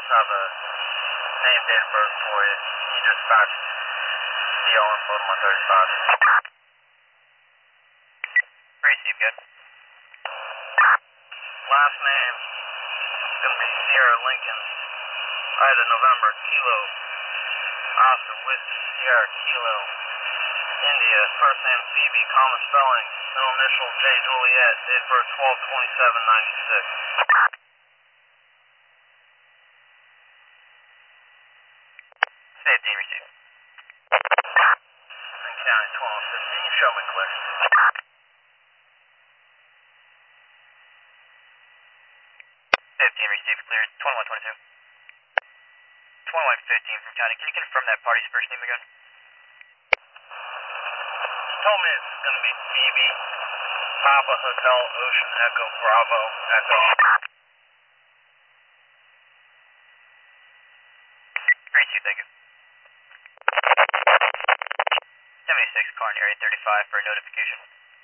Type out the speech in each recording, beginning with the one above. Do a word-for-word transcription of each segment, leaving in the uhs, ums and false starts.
also have a name, date of birth for you. You just fax D L info to my thirty-five. Receive, good. Last name is going to be Sierra Lincoln. Ida November, Kilo, Oscar, Whiskey, Sierra, Kilo, India. First name Phoebe, common spelling, middle initial J Juliet, date of birth twelve twenty-seven ninety-six. fifteen, receive. County twelve fifteen, show me clear. fifteen, receive, cleared. twenty-one twenty-two. twenty-one fifteen from County. Can you confirm that party's first name again? She told me it's going to be Phoebe, Papa Hotel, Ocean Echo, Bravo, Echo. Receive, thank you. seventy-six, calling area thirty-five for a notification.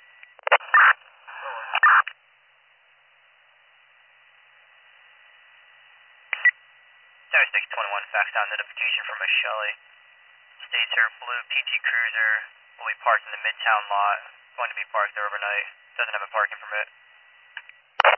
seventy-six twenty-one, fax down notification from Miss Shelley. States her blue P T Cruiser will be parked in the Midtown lot. Going to be parked there overnight. Doesn't have a parking permit.